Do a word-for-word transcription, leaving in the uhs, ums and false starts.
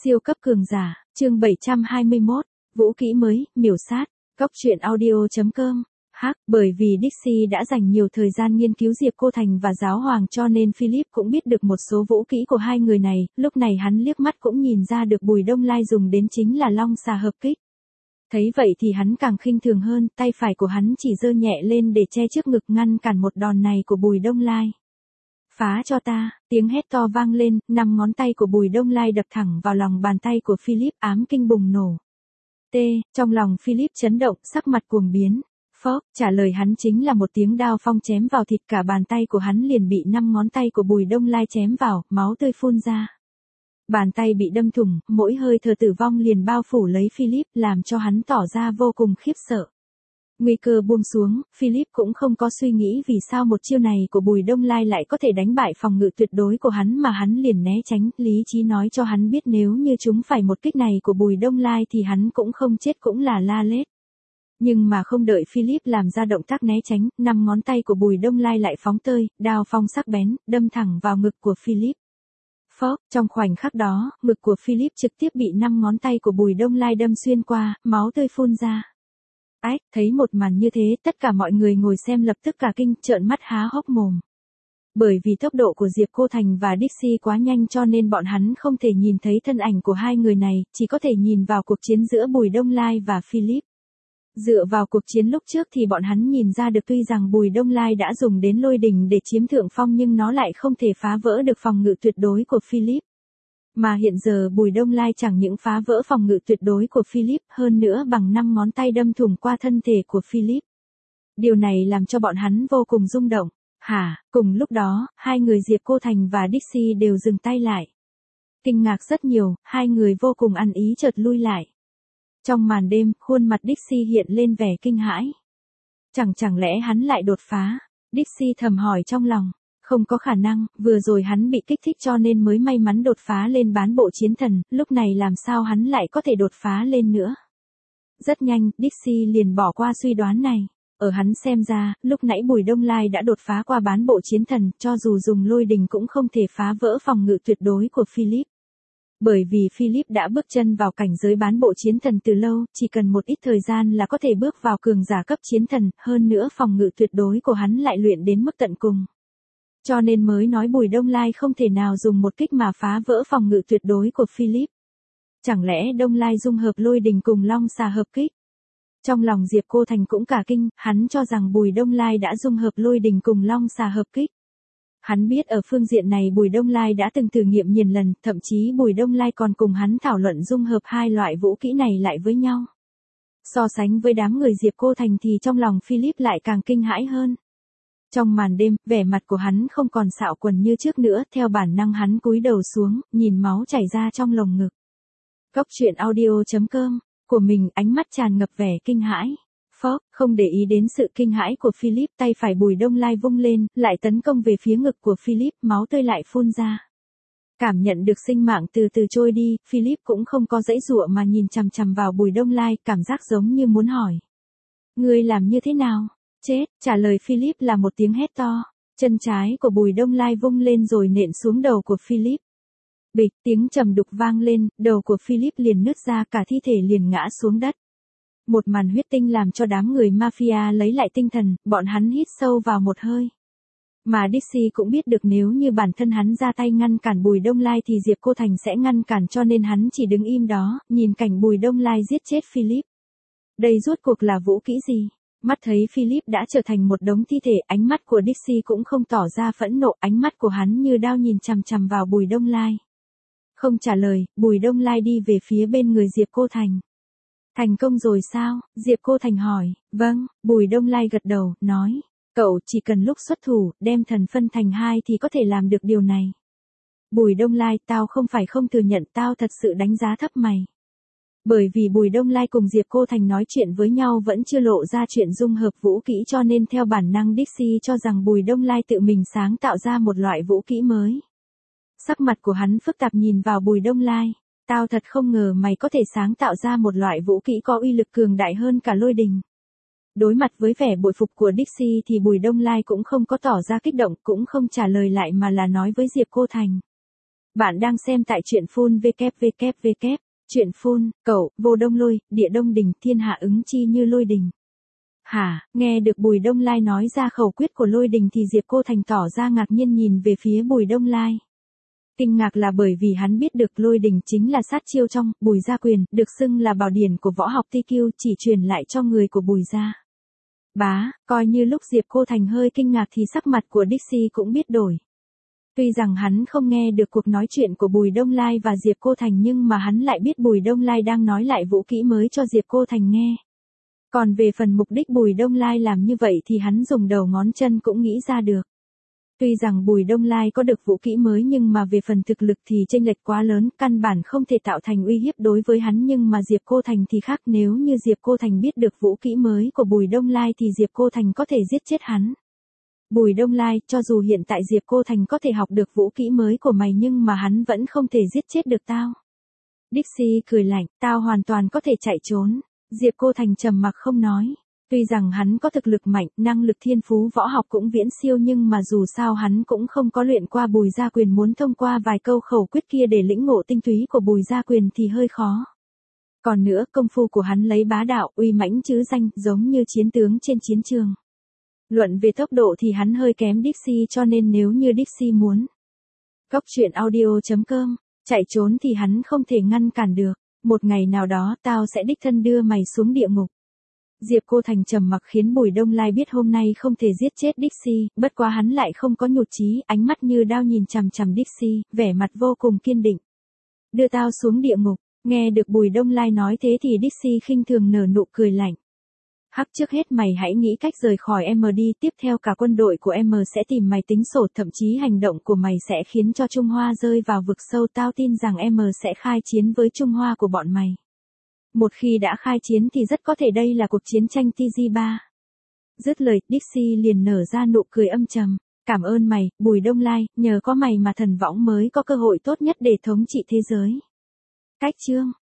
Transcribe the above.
Siêu cấp cường giả, chương bảy trăm hai mươi mốt, vũ kỹ mới, miểu sát, góc truyện audio.com. Hắc, bởi vì Dixie đã dành nhiều thời gian nghiên cứu Diệp Cô Thành và Giáo Hoàng cho nên Philip cũng biết được một số vũ kỹ của hai người này, lúc này hắn liếc mắt cũng nhìn ra được Bùi Đông Lai dùng đến chính là long xà hợp kích. Thấy vậy thì hắn càng khinh thường hơn, tay phải của hắn chỉ giơ nhẹ lên để che trước ngực ngăn cản một đòn này của Bùi Đông Lai. Phá cho ta, tiếng hét to vang lên, năm ngón tay của Bùi Đông Lai đập thẳng vào lòng bàn tay của Philip, ám kinh bùng nổ. T, trong lòng Philip chấn động, sắc mặt cuồng biến. Phốc, trả lời hắn chính là một tiếng đao phong chém vào thịt, cả bàn tay của hắn liền bị năm ngón tay của Bùi Đông Lai chém vào, máu tươi phun ra. Bàn tay bị đâm thủng, mỗi hơi thở tử vong liền bao phủ lấy Philip, làm cho hắn tỏ ra vô cùng khiếp sợ. Nguy cơ buông xuống, Philip cũng không có suy nghĩ vì sao một chiêu này của Bùi Đông Lai lại có thể đánh bại phòng ngự tuyệt đối của hắn mà hắn liền né tránh, lý trí nói cho hắn biết nếu như chúng phải một kích này của Bùi Đông Lai thì hắn cũng không chết cũng là la lết. Nhưng mà không đợi Philip làm ra động tác né tránh, năm ngón tay của Bùi Đông Lai lại phóng tơi, đao phong sắc bén, đâm thẳng vào ngực của Philip. Phốc, trong khoảnh khắc đó, ngực của Philip trực tiếp bị năm ngón tay của Bùi Đông Lai đâm xuyên qua, máu tươi phun ra. Ách, thấy một màn như thế, tất cả mọi người ngồi xem lập tức cả kinh, trợn mắt há hốc mồm. Bởi vì tốc độ của Diệp Cô Thành và Dixie quá nhanh cho nên bọn hắn không thể nhìn thấy thân ảnh của hai người này, chỉ có thể nhìn vào cuộc chiến giữa Bùi Đông Lai và Philip. Dựa vào cuộc chiến lúc trước thì bọn hắn nhìn ra được tuy rằng Bùi Đông Lai đã dùng đến lôi đình để chiếm thượng phong nhưng nó lại không thể phá vỡ được phòng ngự tuyệt đối của Philip. Mà hiện giờ Bùi Đông Lai chẳng những phá vỡ phòng ngự tuyệt đối của Philip, hơn nữa bằng năm ngón tay đâm thủng qua thân thể của Philip. Điều này làm cho bọn hắn vô cùng rung động. Hả, cùng lúc đó, hai người Diệp Cô Thành và Dixie đều dừng tay lại. Kinh ngạc rất nhiều, hai người vô cùng ăn ý chợt lui lại. Trong màn đêm, khuôn mặt Dixie hiện lên vẻ kinh hãi. Chẳng chẳng lẽ hắn lại đột phá? Dixie thầm hỏi trong lòng. Không có khả năng, vừa rồi hắn bị kích thích cho nên mới may mắn đột phá lên bán bộ chiến thần, lúc này làm sao hắn lại có thể đột phá lên nữa. Rất nhanh, Dixie liền bỏ qua suy đoán này. Ở hắn xem ra, lúc nãy Bùi Đông Lai đã đột phá qua bán bộ chiến thần, cho dù dùng lôi đình cũng không thể phá vỡ phòng ngự tuyệt đối của Philip. Bởi vì Philip đã bước chân vào cảnh giới bán bộ chiến thần từ lâu, chỉ cần một ít thời gian là có thể bước vào cường giả cấp chiến thần, hơn nữa phòng ngự tuyệt đối của hắn lại luyện đến mức tận cùng. Cho nên mới nói Bùi Đông Lai không thể nào dùng một kích mà phá vỡ phòng ngự tuyệt đối của Philip. Chẳng lẽ Đông Lai dung hợp lôi đình cùng long xà hợp kích? Trong lòng Diệp Cô Thành cũng cả kinh, hắn cho rằng Bùi Đông Lai đã dung hợp lôi đình cùng long xà hợp kích. Hắn biết ở phương diện này Bùi Đông Lai đã từng thử nghiệm nhiều lần, thậm chí Bùi Đông Lai còn cùng hắn thảo luận dung hợp hai loại vũ kỹ này lại với nhau. So sánh với đám người Diệp Cô Thành thì trong lòng Philip lại càng kinh hãi hơn. Trong màn đêm, vẻ mặt của hắn không còn xạo quần như trước nữa, theo bản năng hắn cúi đầu xuống, nhìn máu chảy ra trong lồng ngực. Góc truyện audio.com, của mình ánh mắt tràn ngập vẻ kinh hãi. Phốc, không để ý đến sự kinh hãi của Philip, tay phải Bùi Đông Lai vung lên, lại tấn công về phía ngực của Philip, máu tươi lại phun ra. Cảm nhận được sinh mạng từ từ trôi đi, Philip cũng không có giãy giụa mà nhìn chằm chằm vào Bùi Đông Lai, cảm giác giống như muốn hỏi. Ngươi làm như thế nào? Chết, trả lời Philip là một tiếng hét to. Chân trái của Bùi Đông Lai vung lên rồi nện xuống đầu của Philip. Bịch, tiếng trầm đục vang lên, đầu của Philip liền nứt ra, cả thi thể liền ngã xuống đất. Một màn huyết tinh làm cho đám người mafia lấy lại tinh thần, bọn hắn hít sâu vào một hơi. Mà Dixie cũng biết được nếu như bản thân hắn ra tay ngăn cản Bùi Đông Lai thì Diệp Cô Thành sẽ ngăn cản cho nên hắn chỉ đứng im đó, nhìn cảnh Bùi Đông Lai giết chết Philip. Đây rốt cuộc là vũ kỹ gì? Mắt thấy Philip đã trở thành một đống thi thể, ánh mắt của Dixie cũng không tỏ ra phẫn nộ, ánh mắt của hắn như đao nhìn chằm chằm vào Bùi Đông Lai. Không trả lời, Bùi Đông Lai đi về phía bên người Diệp Cô Thành. Thành công rồi sao? Diệp Cô Thành hỏi. Vâng, Bùi Đông Lai gật đầu, nói. Cậu chỉ cần lúc xuất thủ, đem thần phân thành hai thì có thể làm được điều này. Bùi Đông Lai, tao không phải không thừa nhận, tao thật sự đánh giá thấp mày. Bởi vì Bùi Đông Lai cùng Diệp Cô Thành nói chuyện với nhau vẫn chưa lộ ra chuyện dung hợp vũ kỹ cho nên theo bản năng Dixie cho rằng Bùi Đông Lai tự mình sáng tạo ra một loại vũ kỹ mới. Sắc mặt của hắn phức tạp nhìn vào Bùi Đông Lai. Tao thật không ngờ mày có thể sáng tạo ra một loại vũ kỹ có uy lực cường đại hơn cả lôi đình. Đối mặt với vẻ bội phục của Dixie thì Bùi Đông Lai cũng không có tỏ ra kích động, cũng không trả lời lại mà là nói với Diệp Cô Thành. Bạn đang xem tại truyện phun vê kép vê kép vê kép. Truyện phun, cậu, vô đông lôi, địa đông đình, thiên hạ ứng chi như lôi đình. Hả, nghe được Bùi Đông Lai nói ra khẩu quyết của lôi đình thì Diệp Cô Thành tỏ ra ngạc nhiên nhìn về phía Bùi Đông Lai. Kinh ngạc là bởi vì hắn biết được lôi đình chính là sát chiêu trong Bùi gia quyền, được xưng là bảo điển của võ học ti kiêu, chỉ truyền lại cho người của Bùi gia. Bá, coi như lúc Diệp Cô Thành hơi kinh ngạc thì sắc mặt của Dixie cũng biết đổi. Tuy rằng hắn không nghe được cuộc nói chuyện của Bùi Đông Lai và Diệp Cô Thành nhưng mà hắn lại biết Bùi Đông Lai đang nói lại vũ kỹ mới cho Diệp Cô Thành nghe. Còn về phần mục đích Bùi Đông Lai làm như vậy thì hắn dùng đầu ngón chân cũng nghĩ ra được. Tuy rằng Bùi Đông Lai có được vũ kỹ mới nhưng mà về phần thực lực thì chênh lệch quá lớn, căn bản không thể tạo thành uy hiếp đối với hắn, nhưng mà Diệp Cô Thành thì khác, nếu như Diệp Cô Thành biết được vũ kỹ mới của Bùi Đông Lai thì Diệp Cô Thành có thể giết chết hắn. Bùi Đông Lai, cho dù hiện tại Diệp Cô Thành có thể học được vũ kỹ mới của mày nhưng mà hắn vẫn không thể giết chết được tao. Dixie cười lạnh, tao hoàn toàn có thể chạy trốn. Diệp Cô Thành trầm mặc không nói. Tuy rằng hắn có thực lực mạnh, năng lực thiên phú võ học cũng viễn siêu nhưng mà dù sao hắn cũng không có luyện qua Bùi gia quyền, muốn thông qua vài câu khẩu quyết kia để lĩnh ngộ tinh túy của Bùi gia quyền thì hơi khó. Còn nữa, công phu của hắn lấy bá đạo, uy mãnh chứ danh, giống như chiến tướng trên chiến trường. Luận về tốc độ thì hắn hơi kém Dixie, cho nên nếu như Dixie muốn Cóc truyện audio chấm com chạy trốn thì hắn không thể ngăn cản được. Một ngày nào đó tao sẽ đích thân đưa mày xuống địa ngục. Diệp Cô Thành trầm mặc khiến Bùi Đông Lai biết hôm nay không thể giết chết Dixie, bất quá hắn lại không có nhụt chí, ánh mắt như đao nhìn chằm chằm Dixie, vẻ mặt vô cùng kiên định. Đưa tao xuống địa ngục. Nghe được Bùi Đông Lai nói thế thì Dixie khinh thường nở nụ cười lạnh. Hắc, trước hết mày hãy nghĩ cách rời khỏi em đi, tiếp theo cả quân đội của em sẽ tìm mày tính sổ, thậm chí hành động của mày sẽ khiến cho Trung Hoa rơi vào vực sâu, tao tin rằng em sẽ khai chiến với Trung Hoa của bọn mày. Một khi đã khai chiến thì rất có thể đây là cuộc chiến tranh T G ba. Dứt lời, Dixie liền nở ra nụ cười âm trầm. Cảm ơn mày, Bùi Đông Lai, nhờ có mày mà thần võng mới có cơ hội tốt nhất để thống trị thế giới. Cách chương